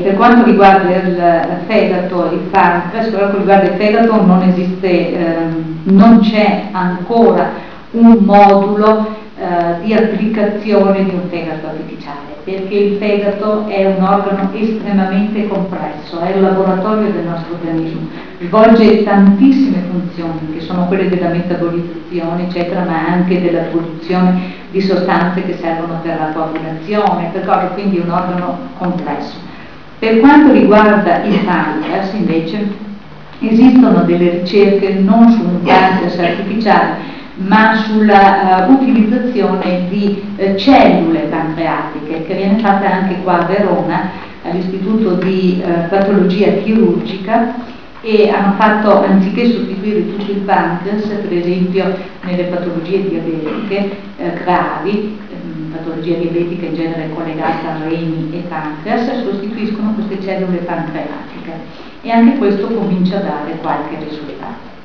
per quanto riguarda il fegato e il pancreas, per quanto riguarda il fegato non esiste, non c'è ancora un modulo di applicazione di un fegato artificiale, perché il fegato è un organo estremamente complesso, è il laboratorio del nostro organismo, svolge tantissime funzioni che sono quelle della metabolizzazione eccetera, ma anche della produzione di sostanze che servono per la coagulazione, per cose, quindi è un organo complesso. Per quanto riguarda il pancreas invece esistono delle ricerche non su un pancreas artificiale ma sulla utilizzazione di cellule pancreatiche, che viene fatta anche qua a Verona all'Istituto di Patologia Chirurgica, e hanno fatto, anziché sostituire tutto il pancreas, per esempio nelle patologie diabetiche gravi, patologia diabetica in genere collegata a reni e pancreas, sostituiscono queste cellule pancreatiche, e anche questo comincia a dare qualche risultato.